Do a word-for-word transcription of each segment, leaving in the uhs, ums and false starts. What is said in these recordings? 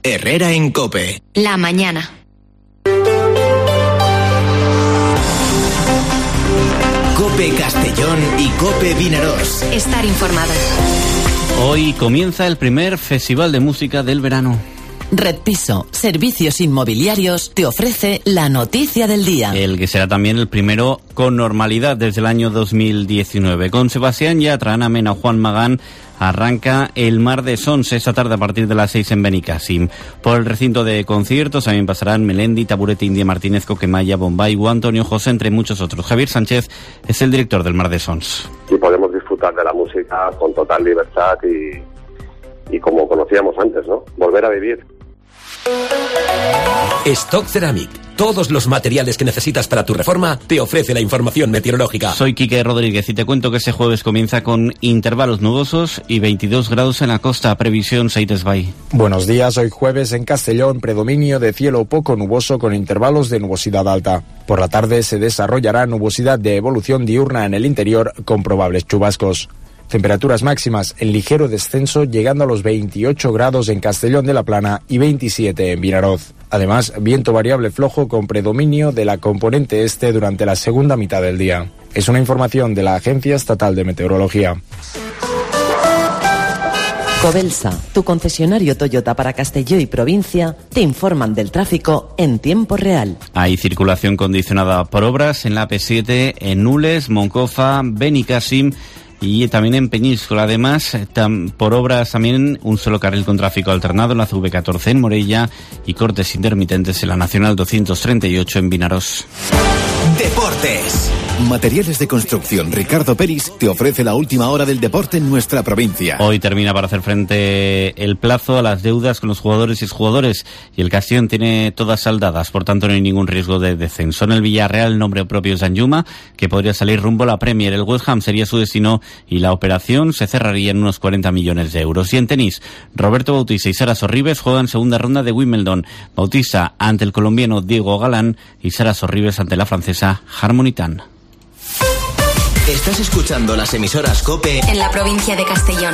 Herrera en COPE. La mañana. COPE Castellón y COPE Vinaroz. Estar informado. Hoy comienza el primer festival de música del verano. Red Piso, Servicios Inmobiliarios, te ofrece la noticia del día. El que será también el primero con normalidad desde el año dos mil diecinueve. Con Sebastián Yatra, Ana Mena, Juan Magán, arranca el Mar de Sons esta tarde a partir de las seis en Benicàssim. Por el recinto de conciertos también pasarán Melendi, Taburete, India Martínez, Coquemaya, Bombay o Antonio José, entre muchos otros. Javier Sánchez es el director del Mar de Sons. Y podemos disfrutar de la música con total libertad y, y como conocíamos antes, ¿no? Volver a vivir. Stock Ceramic. Todos los materiales que necesitas para tu reforma te ofrece la información meteorológica. Soy Quique Rodríguez y te cuento que este jueves comienza con intervalos nubosos y veintidós grados en la costa. Previsión Seites Bay. Buenos días, hoy jueves en Castellón, predominio de cielo poco nuboso con intervalos de nubosidad alta. Por la tarde se desarrollará nubosidad de evolución diurna en el interior con probables chubascos. Temperaturas máximas en ligero descenso llegando a los veintiocho grados en Castellón de la Plana y veintisiete en Vinaroz. Además, viento variable flojo con predominio de la componente este durante la segunda mitad del día. Es una información de la Agencia Estatal de Meteorología. Cobelsa, tu concesionario Toyota para Castelló y provincia, te informan del tráfico en tiempo real. Hay circulación condicionada por obras en la A P siete, en Nules, Moncofa, Benicàssim y también en Peñíscola. Además, tam, por obras también un solo carril con tráfico alternado en la C V catorce en Morella y cortes intermitentes en la Nacional doscientos treinta y ocho en Vinaroz. Deportes. Materiales de construcción Ricardo Peris te ofrece la última hora del deporte en nuestra provincia. Hoy termina para hacer frente el plazo a las deudas con los jugadores y exjugadores y el Castellón tiene todas saldadas, por tanto no hay ningún riesgo de descenso. En el Villarreal, el nombre propio es Danjuma, que podría salir rumbo a la Premier. El West Ham sería su destino y la operación se cerraría en unos cuarenta millones de euros. Y en tenis, Roberto Bautista y Sara Sorribes juegan segunda ronda de Wimbledon. Bautista ante el colombiano Diego Galán y Sara Sorribes ante la francesa Harmony Tan. Estás escuchando las emisoras COPE en la provincia de Castellón.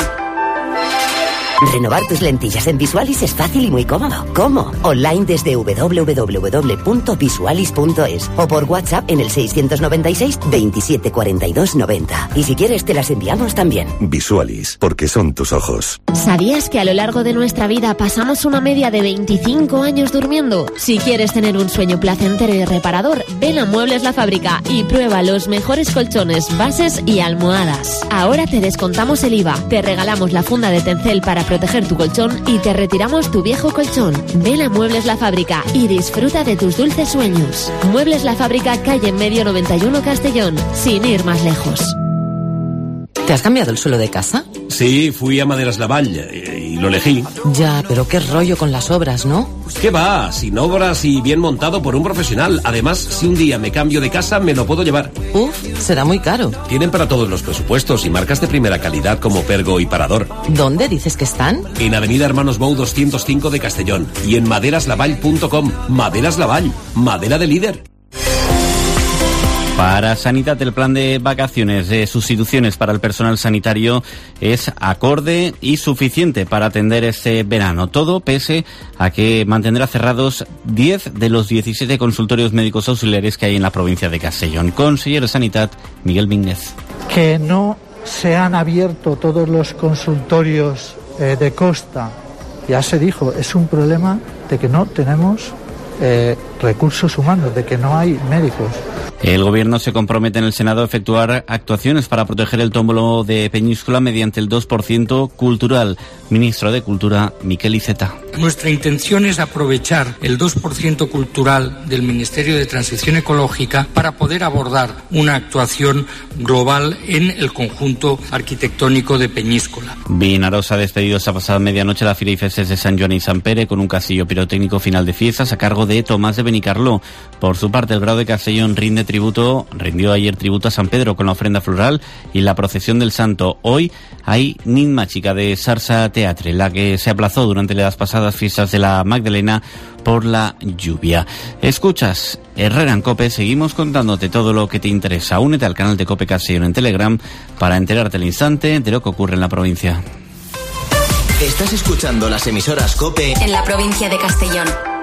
Renovar tus lentillas en Visualis es fácil y muy cómodo. ¿Cómo? Online desde doble u doble u doble u punto visualis punto es o por WhatsApp en el seiscientos noventa y seis veintisiete cuarenta y dos noventa. Y si quieres te las enviamos también. Visualis, porque son tus ojos. ¿Sabías que a lo largo de nuestra vida pasamos una media de veinticinco años durmiendo? Si quieres tener un sueño placentero y reparador, ven a Muebles La Fábrica y prueba los mejores colchones, bases y almohadas. Ahora te descontamos el I V A, te regalamos la funda de Tencel para proteger tu colchón y te retiramos tu viejo colchón. Ven a Muebles La Fábrica y disfruta de tus dulces sueños. Muebles La Fábrica, calle en Medio noventa y uno Castellón, sin ir más lejos. ¿Te has cambiado el suelo de casa? Sí, fui a Maderas Lavall y, y lo elegí. Ya, pero qué rollo con las obras, ¿no? ¿Qué va? Sin obras y bien montado por un profesional. Además, si un día me cambio de casa, me lo puedo llevar. Uf, será muy caro. Tienen para todos los presupuestos y marcas de primera calidad como Pergo y Parador. ¿Dónde dices que están? En Avenida Hermanos Bou doscientos cinco de Castellón y en maderas lavall punto com. Maderas Lavall, madera de líder. Para Sanidad, el plan de vacaciones de sustituciones para el personal sanitario es acorde y suficiente para atender este verano. Todo pese a que mantendrá cerrados diez de los diecisiete consultorios médicos auxiliares que hay en la provincia de Castellón. Consejero de Sanidad, Miguel Vínguez. Que no se han abierto todos los consultorios eh, de costa. Ya se dijo, es un problema de que no tenemos eh, recursos humanos, de que no hay médicos. El Gobierno se compromete en el Senado a efectuar actuaciones para proteger el tómbolo de Peñíscola mediante el dos por ciento cultural. Ministro de Cultura, Miquel Iceta. Nuestra intención es aprovechar el dos por ciento cultural del Ministerio de Transición Ecológica para poder abordar una actuación global en el conjunto arquitectónico de Peñíscola. Vinaroz ha despedido esta pasada medianoche la Fira y Festes de San Joan y San Pere con un castillo pirotécnico final de fiestas a cargo de Tomás de Benicarló. Por su parte, el Grau de Castellón rinde tributo, rindió ayer tributo a San Pedro con la ofrenda floral y la procesión del Santo. Hoy hay Nit Mágica de Sarsa Teatre, la que se aplazó durante las pasadas fiestas de la Magdalena por la lluvia. Escuchas Herrera en COPE, seguimos contándote todo lo que te interesa. Únete al canal de COPE Castellón en Telegram para enterarte al instante de lo que ocurre en la provincia. Estás escuchando las emisoras COPE en la provincia de Castellón.